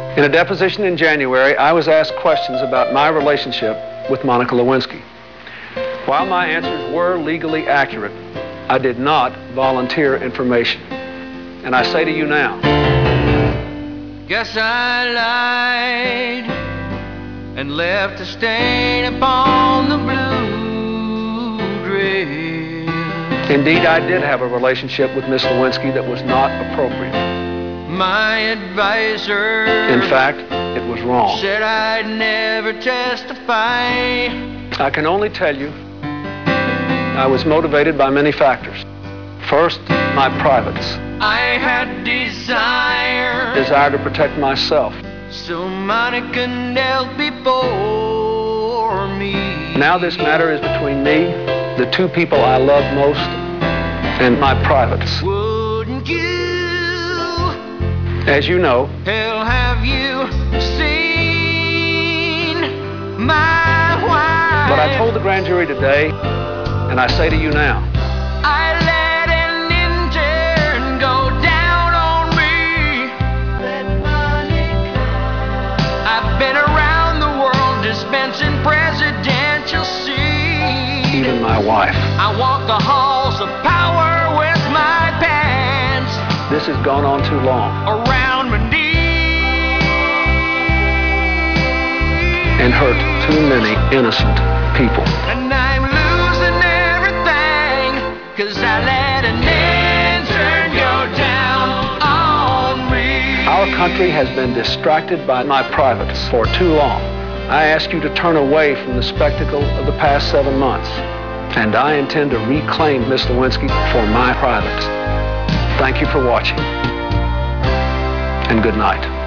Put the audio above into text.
In a deposition in January, I was asked questions about my relationship with Monica Lewinsky. While my answers were legally accurate, I did not volunteer information. And I say to you now, guess I lied and left a stain upon the blue dress. Indeed, I did have a relationship with Miss Lewinsky that was not appropriate. My advisor, in fact, it was wrong. Said I'd never testify. I can only tell you I was motivated by many factors. First, my privates. I had desire to protect myself. So Monica knelt before me. Now this matter is between me, the two people I love most, and my privates. Wouldn't you? As you know, hell, have you seen my wife? But I told the grand jury today, and I say to you now, I let an intern go down on me. Let Monica. I've been around the world dispensing presidential seats. Even my wife. I walk the halls of power with my pants. This has gone on too long. Around my knees. And hurt too many innocent people. And I'm losing everything, 'cause I let an intern go down on me. Our country has been distracted by my privates for too long. I ask you to turn away from the spectacle of the past 7 months. And I intend to reclaim Miss Lewinsky for my privates. Thank you for watching, and good night.